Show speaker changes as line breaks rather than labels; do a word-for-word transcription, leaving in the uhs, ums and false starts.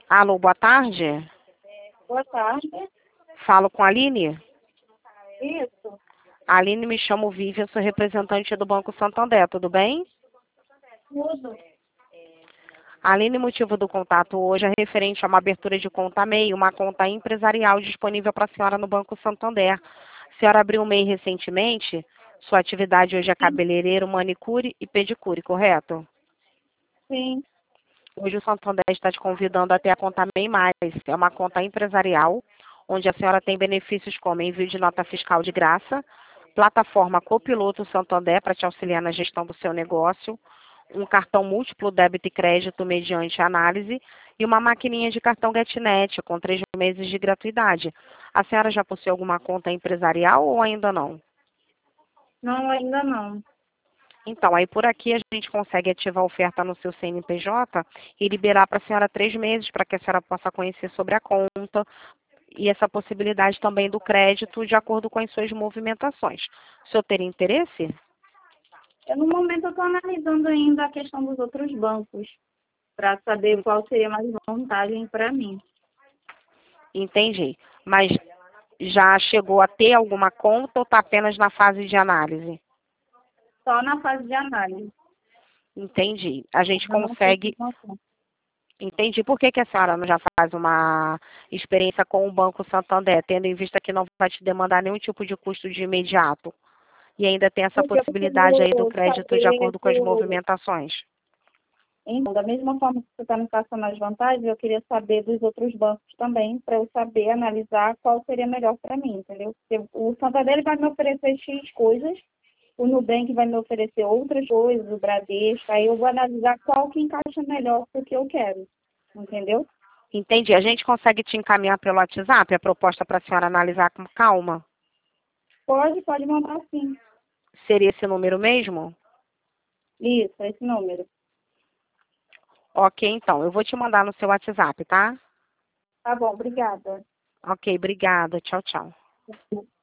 Alô, boa tarde.
Boa tarde.
Falo com a Aline?
Isso.
A Aline, me chamo Vivian, sou representante do Banco Santander, tudo bem?
Tudo.
Aline, motivo do contato hoje é referente a uma abertura de conta MEI, uma conta empresarial disponível para a senhora no Banco Santander. A senhora abriu um MEI recentemente, sua atividade hoje é cabeleireiro, manicure e pedicure, correto?
Sim.
Hoje o Santander está te convidando a ter a conta MEI Mais, é uma conta empresarial, onde a senhora tem benefícios como envio de nota fiscal de graça, plataforma Copiloto Santander para te auxiliar na gestão do seu negócio, um cartão múltiplo débito e crédito mediante análise e uma maquininha de cartão GetNet com três meses de gratuidade. A senhora já possui alguma conta empresarial ou ainda não?
Não, ainda não.
Então, aí por aqui a gente consegue ativar a oferta no seu C N P J e liberar para a senhora três meses para que a senhora possa conhecer sobre a conta e essa possibilidade também do crédito de acordo com as suas movimentações. O senhor teria interesse?
Eu, no momento eu estou analisando ainda a questão dos outros bancos, para saber qual seria mais vantagem para mim.
Entendi. Mas já chegou a ter alguma conta ou está apenas na fase de análise?
Só na fase de análise.
Entendi. A gente
Eu não fiz
consegue.
uma conta.
Entendi. Por que, que a senhora não já faz uma experiência com o Banco Santander, tendo em vista que não vai te demandar nenhum tipo de custo de imediato? E ainda tem essa
Porque eu
possibilidade aí do
preciso
crédito de
saber
acordo com as
do...
movimentações.
Então, da mesma forma que você está me passando as vantagens, eu queria saber dos outros bancos também, para eu saber analisar qual seria melhor para mim, entendeu? Porque o Santander ele vai me oferecer X coisas, o Nubank vai me oferecer outras coisas, o Bradesco, aí eu vou analisar qual que encaixa melhor para o que eu quero, entendeu?
Entendi. A gente consegue te encaminhar pelo WhatsApp a proposta para a senhora analisar com calma?
Pode, pode mandar sim.
Seria esse número mesmo?
Isso, esse número.
Ok, então. Eu vou te mandar no seu WhatsApp, tá?
Tá bom, obrigada.
Ok, obrigada. Tchau, tchau.